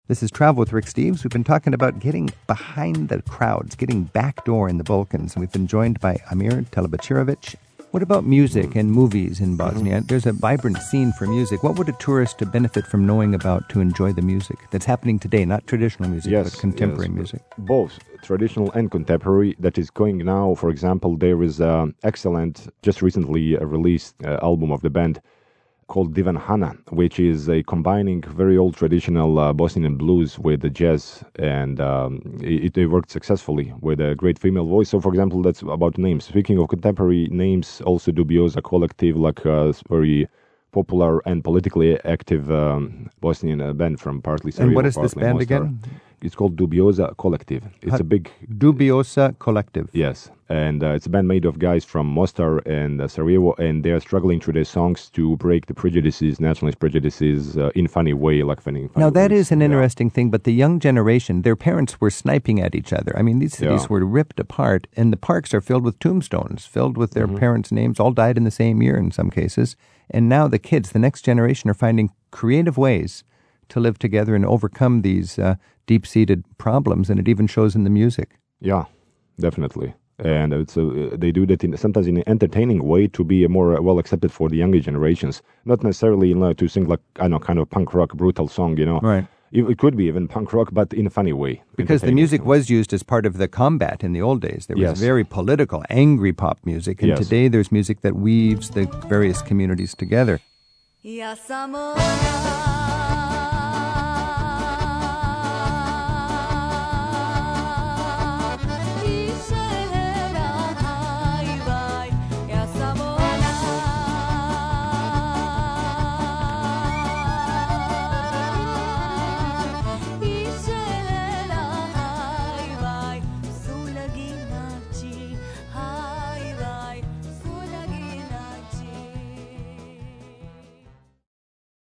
This is Travel with Rick Steves. We've been talking about getting behind the crowds, getting backdoor in the Balkans. We've been joined by Amir Telebacirovic. What about music and movies in Bosnia? There's a vibrant scene for music. What would a tourist to benefit from knowing about to enjoy the music that's happening today? Not traditional music, but contemporary music. Both traditional and contemporary. That is going now. For example, there is an excellent, just recently released album of the band called Divan Hana, which is a combining very old traditional Bosnian blues with the jazz, and it worked successfully with a great female voice. So, for example, that's about names. Speaking of contemporary names, also Dubioza Collective, like a very popular and politically active Bosnian band from partly Sarajevo. And what is this band Mostar. again? It's called Dubioza Collective. It's a big... Dubioza Collective. Yes, and it's a band made of guys from Mostar and Sarajevo, and they are struggling through their songs to break the prejudices, nationalist prejudices, in funny way, like funny Now, that ways. is an interesting thing, but the young generation, their parents were sniping at each other. I mean, these cities were ripped apart, and the parks are filled with tombstones, filled with their parents' names, all died in the same year in some cases. And now the kids, the next generation, are finding creative ways to live together and overcome these deep-seated problems, and it even shows in the music. Yeah, definitely. And it's they do that sometimes in an entertaining way to be more well accepted for the younger generations. Not necessarily to sing like, I don't know, kind of punk rock, brutal song, Right. It could be even punk rock, but in a funny way. Because the music was used as part of the combat in the old days. There was very political, angry pop music, and today there's music that weaves the various communities together.